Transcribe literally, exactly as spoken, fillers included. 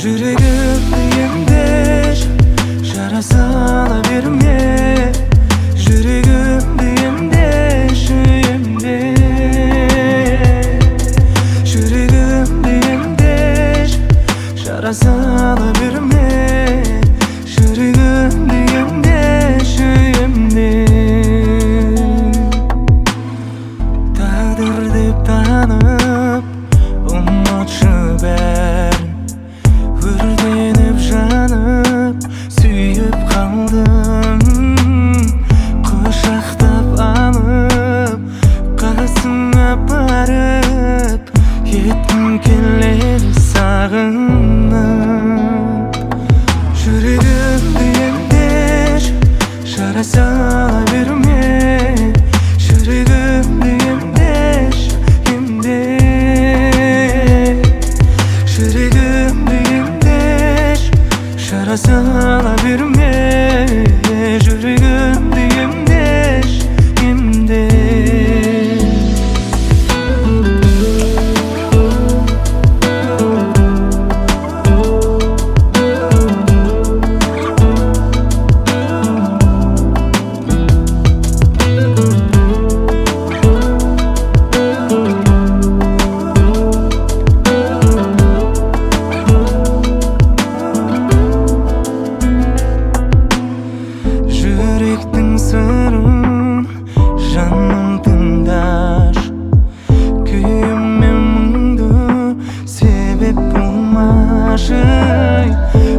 Жүрегімді емдеш, жара сала берме. Жүрегімді емдеш, емде. Жүрегімді емдеш, жара сала берме. Жүрегімді емдеш, емде. Тағдыр деп танып, ұмытшы бәрін. Өртеніп жанып, сүйіп қалдым. Құшақтап алып, қасыңа барып, еткім келеді сағынып. Жүрегімді емдеш, жара сала берме. Жүрегімді емдеш, емде. Жүрегімді емдеш, жара сала берме. Жүрегімді емдеш, емде. Жүректің сырын жаным тыңдаш. Күйім мен мұңды себеп болмашы.